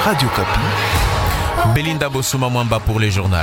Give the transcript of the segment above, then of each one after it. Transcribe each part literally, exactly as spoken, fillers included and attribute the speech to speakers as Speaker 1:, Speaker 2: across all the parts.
Speaker 1: Radio Kapi.
Speaker 2: Belinda Bossouma Mwamba pour les journaux.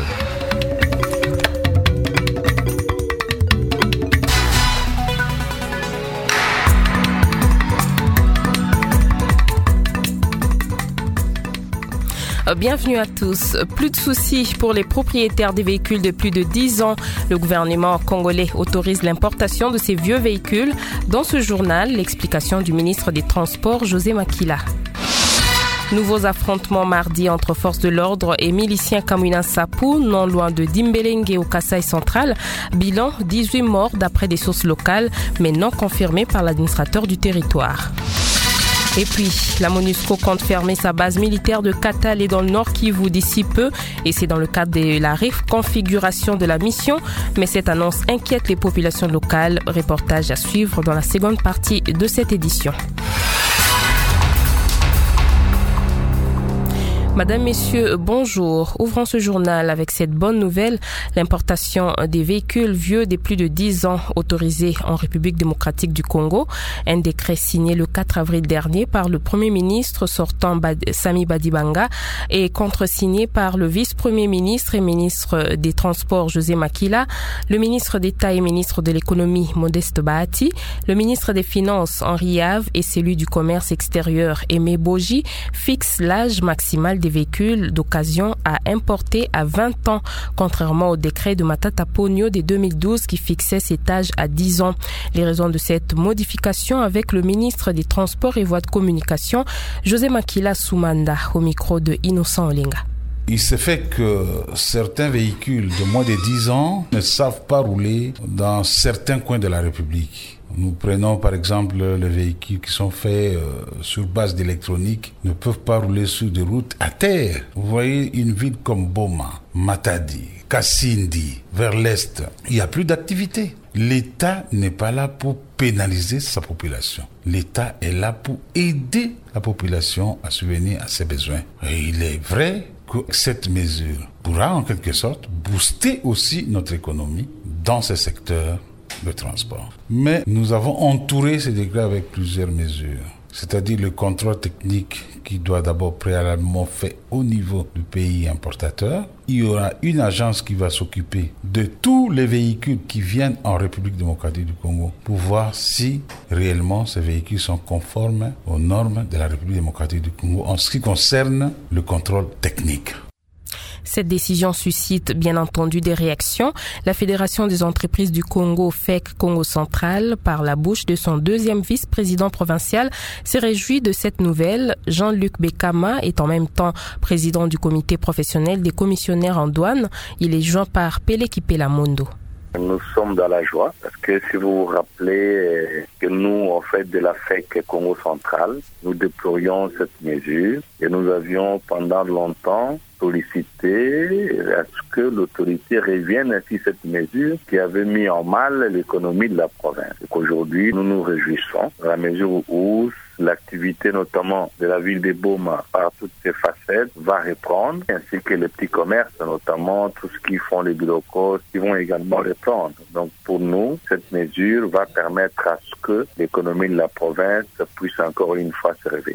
Speaker 3: Bienvenue à tous. Plus de soucis pour les propriétaires des véhicules de plus de dix ans. Le gouvernement congolais autorise l'importation de ces vieux véhicules. Dans ce journal, l'explication du ministre des Transports, José Makila. Nouveaux affrontements mardi entre forces de l'ordre et miliciens Kamwina Sapou, non loin de Dimbelenge au Kasaï central. Bilan, dix-huit morts d'après des sources locales, mais non confirmées par l'administrateur du territoire. Et puis, la MONUSCO compte fermer sa base militaire de Katale dans le Nord Kivu d'ici peu, et c'est dans le cadre de la reconfiguration de la mission. Mais cette annonce inquiète les populations locales. Reportage à suivre dans la seconde partie de cette édition. Madame, Messieurs, bonjour. Ouvrons ce journal avec cette bonne nouvelle. L'importation des véhicules vieux des plus de dix ans autorisés en République démocratique du Congo. Un décret signé le quatre avril dernier par le Premier ministre sortant Sami Badibanga et contresigné par le vice-premier ministre et ministre des Transports José Makila, le ministre d'État et ministre de l'Économie Modeste Bahati, le ministre des Finances Henri Yave et celui du Commerce extérieur Aimé Boji fixent l'âge maximal des véhicules d'occasion à importer à vingt ans, contrairement au décret de Matata Ponyo de deux mille douze qui fixait cet âge à dix ans. Les raisons de cette modification avec le ministre des Transports et Voies de Communication, José Makila Soumanda, au micro de Innocent Olinga.
Speaker 4: Il se fait que certains véhicules de moins de dix ans ne savent pas rouler dans certains coins de la République. Nous prenons par exemple les véhicules qui sont faits euh, sur base d'électronique, ne peuvent pas rouler sur des routes à terre. Vous voyez une ville comme Boma, Matadi, Kassindi, vers l'est, il n'y a plus d'activité. L'État n'est pas là pour pénaliser sa population. L'État est là pour aider la population à subvenir à ses besoins. Et il est vrai que cette mesure pourra en quelque sorte booster aussi notre économie dans ce secteur de transport. Mais nous avons entouré ces décrets avec plusieurs mesures. C'est-à-dire le contrôle technique qui doit d'abord préalablement fait au niveau du pays importateur. Il y aura une agence qui va s'occuper de tous les véhicules qui viennent en République démocratique du Congo pour voir si réellement ces véhicules sont conformes aux normes de la République démocratique du Congo en ce qui concerne le contrôle technique.
Speaker 3: Cette décision suscite bien entendu des réactions. La Fédération des entreprises du Congo, F E C Congo Central, par la bouche de son deuxième vice-président provincial, s'est réjoui de cette nouvelle. Jean-Luc Bekama est en même temps président du comité professionnel des commissionnaires en douane. Il est joint par Pele Kipela Mondo.
Speaker 5: Nous sommes dans la joie parce que si vous vous rappelez que nous, en fait, de la F E C Congo Central, nous déplorions cette mesure et nous avions pendant longtemps sollicité à ce que l'autorité revienne ainsi cette mesure qui avait mis en mal l'économie de la province. Et qu'aujourd'hui, nous nous réjouissons dans la mesure où l'activité notamment de la ville de Boma par toutes ses facettes va reprendre, ainsi que les petits commerces, notamment tout ce qui font les bureaux qui vont également reprendre. Donc pour nous, cette mesure va permettre à ce que l'économie de la province puisse encore une fois se réveiller.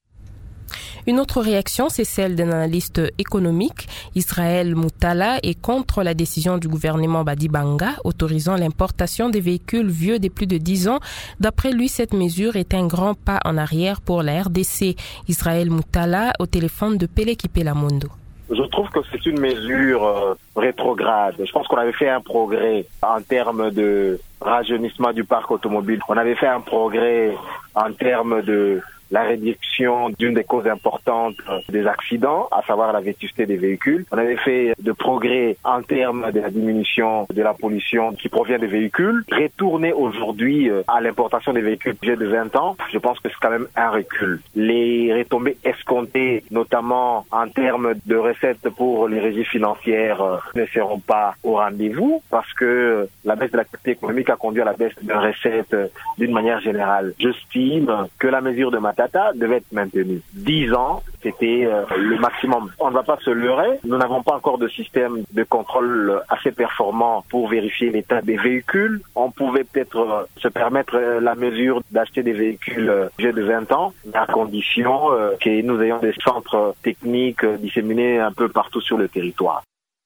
Speaker 3: Une autre réaction, c'est celle d'un analyste économique. Israël Moutala est contre la décision du gouvernement Badibanga autorisant l'importation des véhicules vieux de plus de dix ans. D'après lui, cette mesure est un grand pas en arrière pour la R D C. Israël Moutala au téléphone de Pele Kipela Mondo.
Speaker 6: Je trouve que c'est une mesure euh, rétrograde. Je pense qu'on avait fait un progrès en termes de rajeunissement du parc automobile. On avait fait un progrès en termes de la réduction d'une des causes importantes des accidents, à savoir la vétusté des véhicules. On avait fait de progrès en termes de la diminution de la pollution qui provient des véhicules. Retourner aujourd'hui à l'importation des véhicules plus de vingt ans, je pense que c'est quand même un recul. Les retombées escomptées, notamment en termes de recettes pour les régies financières, ne seront pas au rendez-vous parce que la baisse de l'activité économique a conduit à la baisse de recettes d'une manière générale. J'estime que la mesure de ma Matata devait être maintenu. Dix ans, c'était euh, le maximum. On ne va pas se leurrer. Nous n'avons pas encore de système de contrôle assez performant pour vérifier l'état des véhicules. On pouvait peut-être euh, se permettre euh, la mesure d'acheter des véhicules euh, vieux de vingt ans, à condition euh, que nous ayons des centres techniques euh, disséminés un peu partout sur le territoire.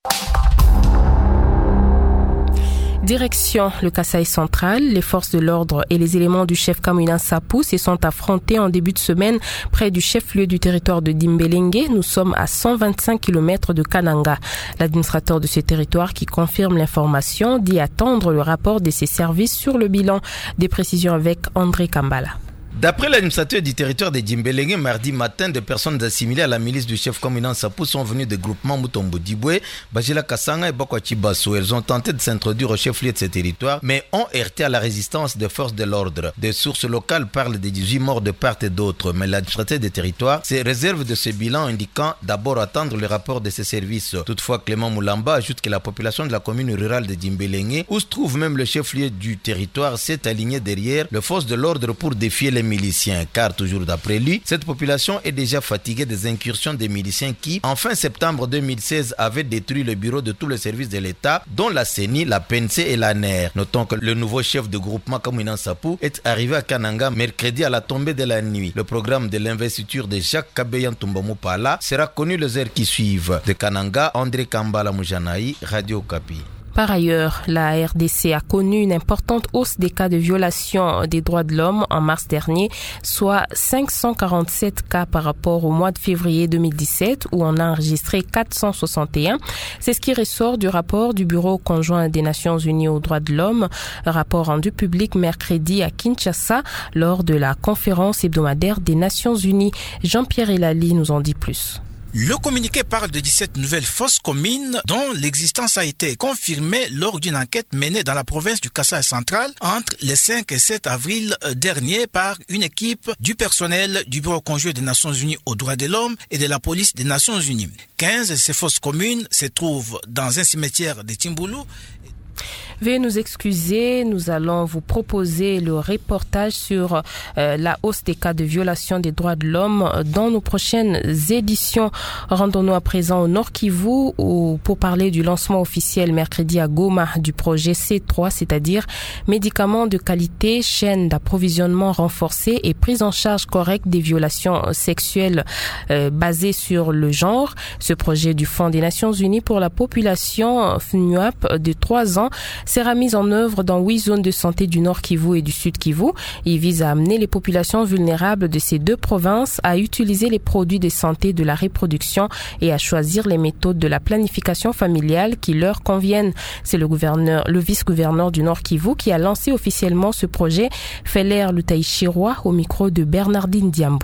Speaker 3: Direction le Kasaï central, les forces de l'ordre et les éléments du chef Kamwina Nsapu se sont affrontés en début de semaine près du chef-lieu du territoire de Dimbélenge. Nous sommes à cent vingt-cinq kilomètres de Kananga. L'administrateur de ce territoire qui confirme l'information dit attendre le rapport de ses services sur le bilan. Des précisions avec André Kambala.
Speaker 7: D'après l'administrateur du territoire de Dimbélenge, mardi matin, des personnes assimilées à la milice du chef Kamwina Nsapu sont venues des groupements Mutombo Dibwe, Bajela Kasanga et Bakwachi Basso. Elles ont tenté de s'introduire au chef-lieu de ce territoire, mais ont heurté à la résistance des forces de l'ordre. Des sources locales parlent de dix-huit morts de part et d'autre, mais l'administrateur du territoire se réserve de ce bilan, indiquant d'abord attendre le rapport de ses services. Toutefois, Clément Moulamba ajoute que la population de la commune rurale de Dimbélenge, où se trouve même le chef-lieu du territoire, s'est alignée derrière les forces de l'ordre pour défier les miliciens, car toujours d'après lui, cette population est déjà fatiguée des incursions des miliciens qui, en fin septembre deux mille seize, avaient détruit le bureau de tous les services de l'État, dont la C E N I, la P N C et l'A N E R. Notons que le nouveau chef de groupement Kamwina Nsapu est arrivé à Kananga mercredi à la tombée de la nuit. Le programme de l'investiture de Jacques Kabeya Ntumba Mupala sera connu les heures qui suivent. De Kananga, André Kambala Mujanaï, Radio Okapi.
Speaker 3: Par ailleurs, la R D C a connu une importante hausse des cas de violation des droits de l'homme en mars dernier, soit cinq cent quarante-sept cas par rapport au mois de février deux mille dix-sept où on a enregistré quatre cent soixante et un. C'est ce qui ressort du rapport du Bureau conjoint des Nations Unies aux droits de l'homme, rapport rendu public mercredi à Kinshasa lors de la conférence hebdomadaire des Nations Unies. Jean-Pierre Elali nous en dit plus.
Speaker 8: Le communiqué parle de dix-sept nouvelles fosses communes dont l'existence a été confirmée lors d'une enquête menée dans la province du Kasaï central entre les cinq et sept avril dernier par une équipe du personnel du Bureau conjoint des Nations Unies aux droits de l'homme et de la police des Nations Unies. quinze de ces fosses communes se trouvent dans un cimetière de Timboulou.
Speaker 3: Veuillez nous excuser, nous allons vous proposer le reportage sur euh, la hausse des cas de violation des droits de l'homme dans nos prochaines éditions. Rendons-nous à présent au Nord Kivu où, pour parler du lancement officiel mercredi à Goma du projet C trois, c'est-à-dire médicaments de qualité, chaîne d'approvisionnement renforcée et prise en charge correcte des violations sexuelles euh, basées sur le genre. Ce projet du Fonds des Nations Unies pour la population F N U A P de trois ans sera mise en œuvre dans huit zones de santé du Nord Kivu et du Sud Kivu. Il vise à amener les populations vulnérables de ces deux provinces à utiliser les produits de santé de la reproduction et à choisir les méthodes de la planification familiale qui leur conviennent. C'est le gouverneur, le vice-gouverneur du Nord Kivu qui a lancé officiellement ce projet, Feller Lutaïchiroa, au micro de Bernardine Diambou.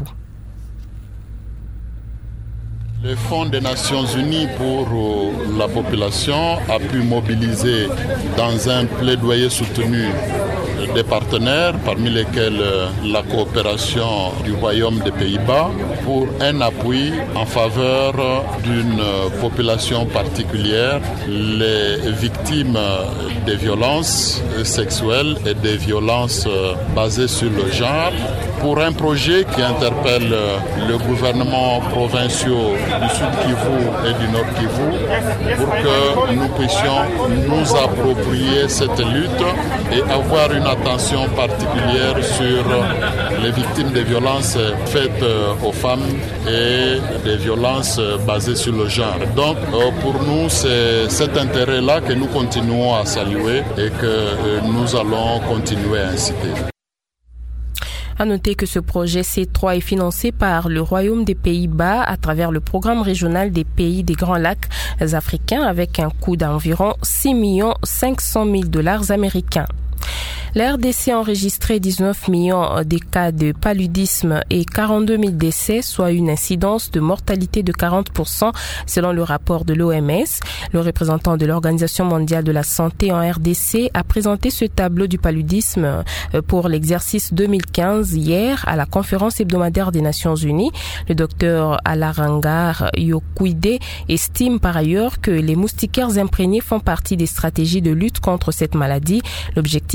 Speaker 9: Le Fonds des Nations Unies pour la population a pu mobiliser dans un plaidoyer soutenu des partenaires, parmi lesquels la coopération du Royaume des Pays-Bas, pour un appui en faveur d'une population particulière, les victimes des violences sexuelles et des violences basées sur le genre, pour un projet qui interpelle le gouvernement provinciaux du Sud Kivu et du Nord Kivu pour que nous puissions nous approprier cette lutte et avoir une attention particulière sur les victimes des violences faites aux femmes et des violences basées sur le genre. Donc pour nous, c'est cet intérêt-là que nous continuons à saluer et que nous allons continuer à inciter.
Speaker 3: À noter que ce projet C trois est financé par le Royaume des Pays-Bas à travers le programme régional des pays des Grands Lacs africains avec un coût d'environ six millions cinq cent mille dollars américains. La R D C a enregistré dix-neuf millions de cas de paludisme et quarante-deux mille décès, soit une incidence de mortalité de quarante pour cent selon le rapport de l'O M S. Le représentant de l'Organisation mondiale de la santé en R D C a présenté ce tableau du paludisme pour l'exercice deux mille quinze hier à la conférence hebdomadaire des Nations Unies. Le docteur Alarangar Yokuide estime par ailleurs que les moustiquaires imprégnés font partie des stratégies de lutte contre cette maladie, l'objectif étant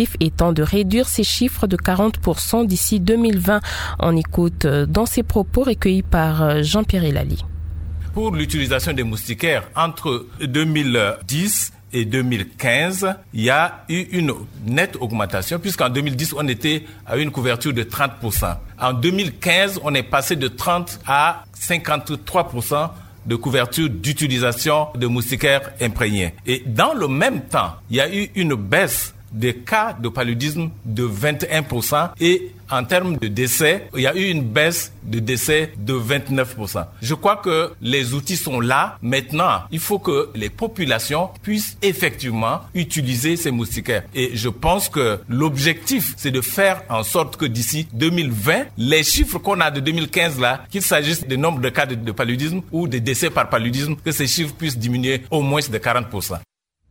Speaker 3: plan de réduire ces chiffres de quarante pour cent d'ici deux mille vingt. On écoute dans ses propos recueillis par Jean-Pierre Elali.
Speaker 2: Pour l'utilisation des moustiquaires, entre deux mille dix et deux mille quinze, il y a eu une nette augmentation, puisqu'en deux mille dix, on était à une couverture de trente pour cent. En deux mille quinze, on est passé de trente à cinquante-trois pour cent de couverture d'utilisation de moustiquaires imprégnés. Et dans le même temps, il y a eu une baisse des cas de paludisme de vingt et un pour cent et en termes de décès, il y a eu une baisse de décès de vingt-neuf pour cent. Je crois que les outils sont là. Maintenant, il faut que les populations puissent effectivement utiliser ces moustiquaires. Et je pense que l'objectif, c'est de faire en sorte que d'ici deux mille vingt, les chiffres qu'on a de deux mille quinze là, qu'il s'agisse du nombre de cas de, de paludisme ou de décès par paludisme, que ces chiffres puissent diminuer au moins de quarante pour cent.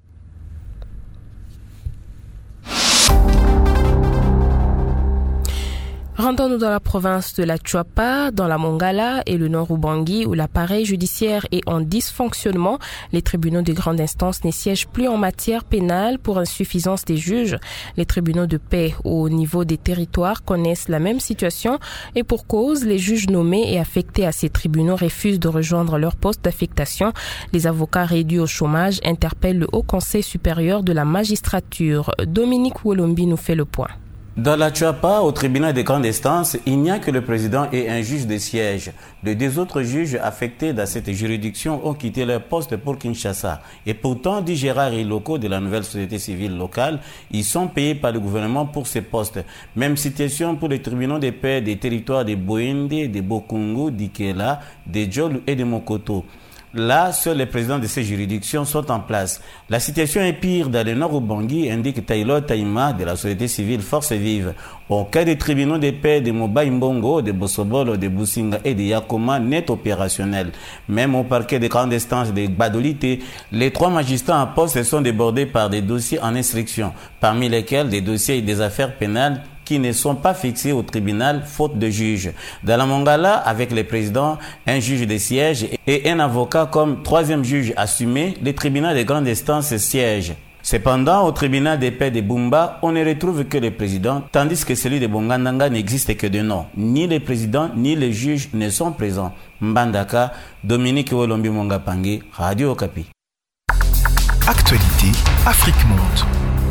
Speaker 3: Rendons-nous dans la province de la Chuapa, dans la Mongala et le Nord Ubangi, où l'appareil judiciaire est en dysfonctionnement. Les tribunaux de grande instance ne siègent plus en matière pénale pour insuffisance des juges. Les tribunaux de paix au niveau des territoires connaissent la même situation et pour cause, les juges nommés et affectés à ces tribunaux refusent de rejoindre leur poste d'affectation. Les avocats réduits au chômage interpellent le Haut Conseil supérieur de la magistrature. Dominique Wolombi nous fait le point.
Speaker 10: Dans la Chuapa, au tribunal de grande instance, il n'y a que le président et un juge de siège. Les deux autres juges affectés dans cette juridiction ont quitté leur poste pour Kinshasa. Et pourtant, dit Gérard et locaux de la nouvelle société civile locale, ils sont payés par le gouvernement pour ces postes. Même situation pour les tribunaux de paix des territoires de Boende, de Bokungu, d'Ikela, de Djolu et de Mokoto. Là, seuls les présidents de ces juridictions sont en place. La situation est pire dans le nord Ubangi, indique Taylor Taïma de la société civile Force Vive. Au cas des tribunaux de paix de Moba Mbongo, de Bosobolo, de Businga et de Yakoma n'est opérationnel. Même au parquet de grande instance de Badolite, les trois magistrats en poste sont débordés par des dossiers en instruction, parmi lesquels des dossiers et des affaires pénales qui ne sont pas fixés au tribunal faute de juge. Dans la Mongala, avec les présidents, un juge de siège et un avocat comme troisième juge assumé, les tribunaux de grande instance siègent. Cependant, au tribunal de paix de Bumba, on ne retrouve que le président, tandis que celui de Bongandanga n'existe que de nom. Ni les présidents, ni les juges ne sont présents. Mbandaka, Dominique Wolombi Mongapangi, Radio Okapi.
Speaker 1: Actualité, Afrique Monde.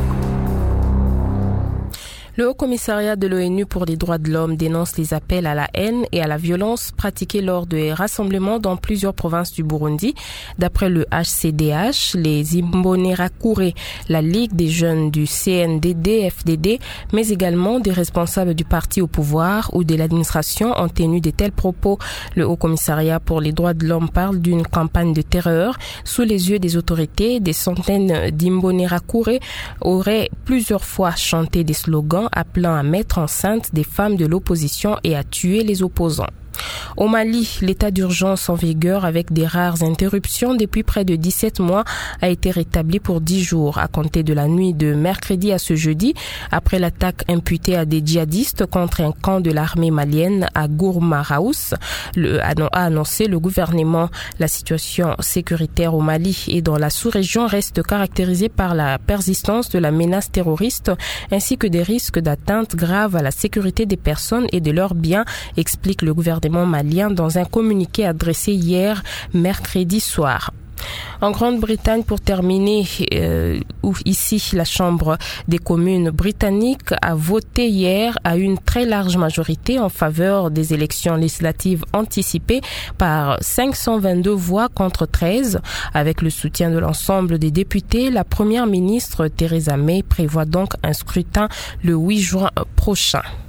Speaker 3: Le Haut-Commissariat de l'ONU pour les droits de l'homme dénonce les appels à la haine et à la violence pratiqués lors de rassemblements dans plusieurs provinces du Burundi. D'après le H C D H, les Imbonerakure, la Ligue des jeunes du C N D D F D D, mais également des responsables du parti au pouvoir ou de l'administration ont tenu de tels propos. Le Haut-Commissariat pour les droits de l'homme parle d'une campagne de terreur. Sous les yeux des autorités, des centaines d'Imbonerakure auraient plusieurs fois chanté des slogans appelant à mettre enceinte des femmes de l'opposition et à tuer les opposants. Au Mali, l'état d'urgence en vigueur avec des rares interruptions depuis près de dix-sept mois a été rétabli pour dix jours à compter de la nuit de mercredi à ce jeudi après l'attaque imputée à des djihadistes contre un camp de l'armée malienne à Gourmaraous. Le, a annoncé le gouvernement. La situation sécuritaire au Mali et dans la sous-région reste caractérisée par la persistance de la menace terroriste ainsi que des risques d'atteinte grave à la sécurité des personnes et de leurs biens, explique le gouvernement malien dans un communiqué adressé hier mercredi soir. En Grande-Bretagne, pour terminer, euh, où ici la Chambre des communes britanniques a voté hier à une très large majorité en faveur des élections législatives anticipées par cinq cent vingt-deux voix contre treize. Avec le soutien de l'ensemble des députés, la première ministre Theresa May prévoit donc un scrutin le huit juin prochain.